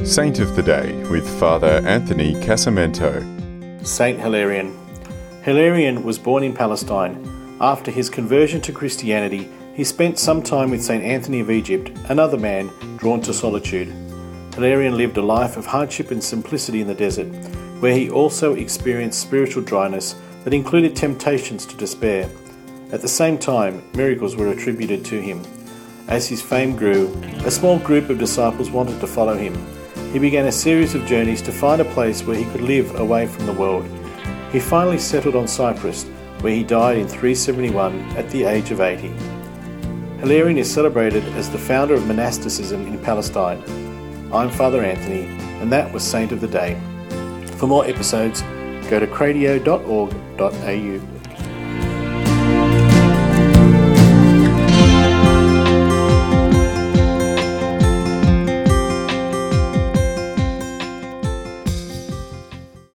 Saint of the Day with Father Anthony Casamento. Saint Hilarion. Hilarion was born in Palestine. After his conversion to Christianity, he spent some time with Saint Anthony of Egypt, another man drawn to solitude. Hilarion lived a life of hardship and simplicity in the desert, where he also experienced spiritual dryness that included temptations to despair. At the same time, miracles were attributed to him. As his fame grew, a small group of disciples wanted to follow him. He began a series of journeys to find a place where he could live away from the world. He finally settled on Cyprus, where he died in 371 at the age of 80. Hilarion is celebrated as the founder of monasticism in Palestine. I'm Father Anthony, and that was Saint of the Day. For more episodes, go to cradio.org.au.